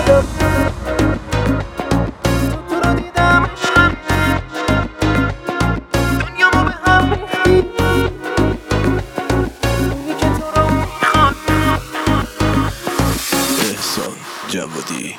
جوادی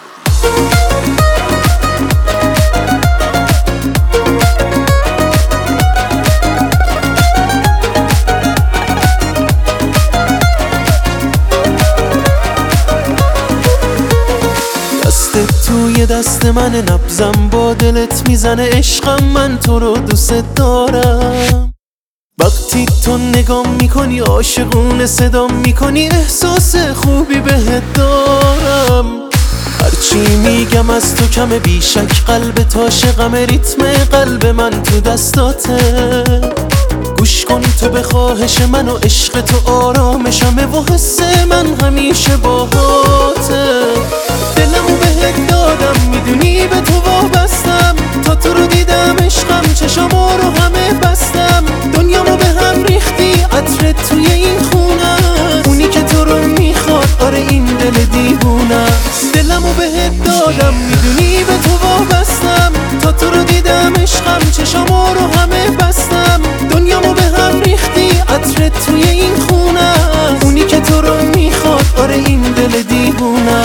دستت توی دست من، نبضم با دلت میزنه، عشقم من تو رو دوست دارم. وقتی تو نگام میکنی عاشقونه صدام میکنی، احساس خوبی بهت دارم. هرچی میگم از تو کمه، بیشک قلب تو عاشقمه، ریتم قلب من تو دستاته. گوش کن تو به خواهش من و عشق تو آرامشمه و حس من همیشه باهاته. دلمو بهت دادم میدونی به تو وابستم، تا تو رو دیدم عشقم چشما رو همه بستم. دنیامو به هم ریختی عطرت توی این خونه، اونی که تو رو میخواد آره این دل دیوونه. دلمو بهت دادم میدونی به تو وابستم، تا تو رو دیدم عشقم چشما رو همه بستم. دنیامو به هم ریختی عطرت توی این خونه، اونی که تو رو میخواد آره این دل دیوونه.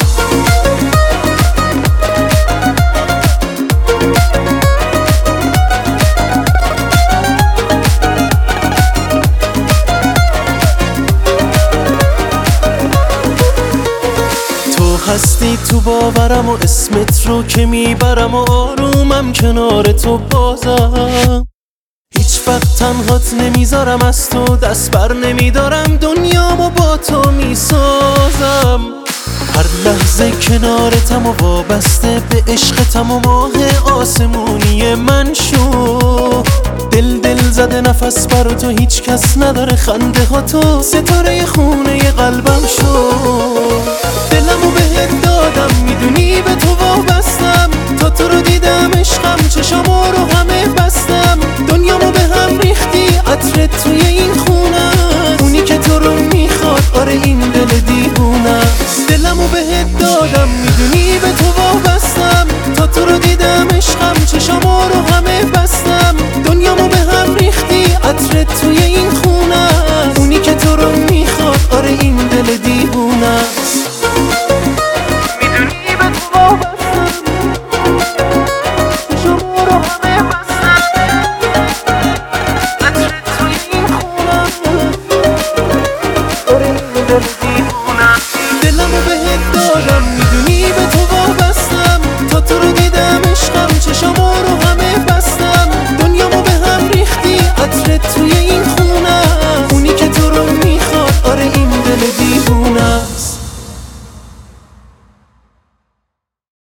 هستی تو باورم و اسمت رو که میبرم و آرومم کنار تو بازم. هیچ وقت تنهات نمیذارم، از تو دست بر نمیدارم، دنیامو با تو میسازم. هر لحظه کنارتم و وابسته به عشقتم و ماه آسمونی من شو. دل زده نفس برا تو هیچ کس نداره، خنده ها تو ستاره خونه قلبم شو. دلمو بهت دادم میدونی به تو وابستم، تا تو رو دیدم عشقم چشما رو همه بستم. دنیامو به هم ریختی عطرت توی این خونه، اونی که تو رو میخواد آره این دل دیوونه. دلمو بهت دادم میدونی به تو وابستم، تا تو رو دیدم عشقم چشما رو همه بستم. دنیامو به هم ریختی عطرت توی این خونه، اونی که تو رو میخواد آره این دل دیوونه. میدونی به تو وابستم، چشما رو همه بستم. عطرت توی این خونه آره این دل دیوونه.